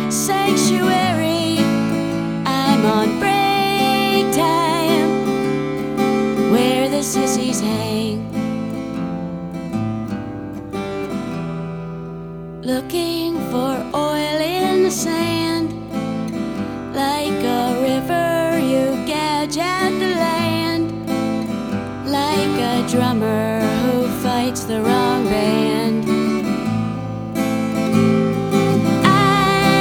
sanctuary. I'm on break time, where the sissies hang, looking for oil in the sand. Like a river you gouge at the land, like a drummer who fights the wrong band.